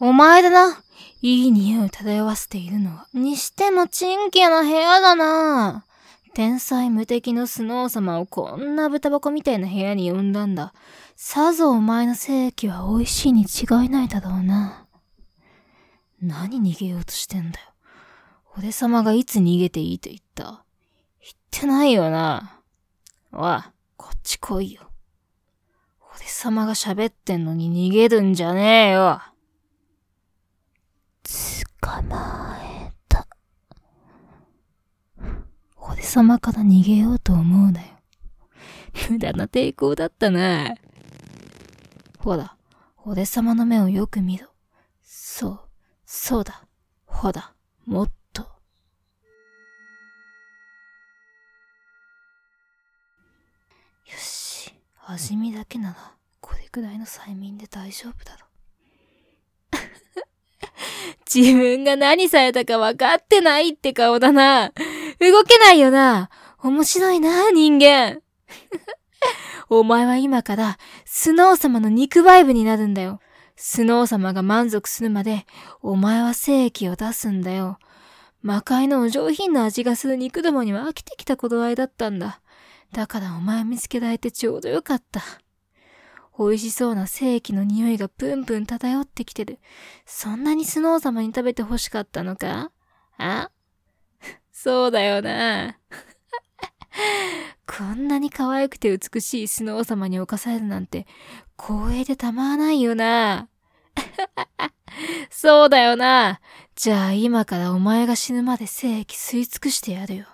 お前だな。いい匂いを漂わせているのは。にしてもちんけな部屋だな。天才無敵のスノー様をこんな豚箱みたいな部屋に呼んだんだ。さぞお前の性器は美味しいに違いないだろうな。何逃げようとしてんだよ。俺様がいつ逃げていいと言った？言ってないよな。おい、こっち来いよ。俺様が喋ってんのに逃げるんじゃねえよ。捕まえた。俺様から逃げようと思うなよ。無駄な抵抗だったな。ほら、俺様の目をよく見ろ。そうだ。ほら、もっと。よし、味見だけなら、これくらいの催眠で大丈夫だろ。自分が何されたか分かってないって顔だな。動けないよな。面白いな、人間。お前は今からスノー様の肉バイブになるんだよ。スノー様が満足するまでお前は精液を出すんだよ。魔界のお上品な味がする肉どもには飽きてきた頃合いだったんだ。だからお前見つけられてちょうどよかった。美味しそうな精液の匂いがプンプン漂ってきてる。そんなにスノー様に食べて欲しかったのか？あ？そうだよな。こんなに可愛くて美しいスノー様に侵されるなんて光栄でたまらないよな。そうだよな。じゃあ今からお前が死ぬまで精液吸い尽くしてやるよ。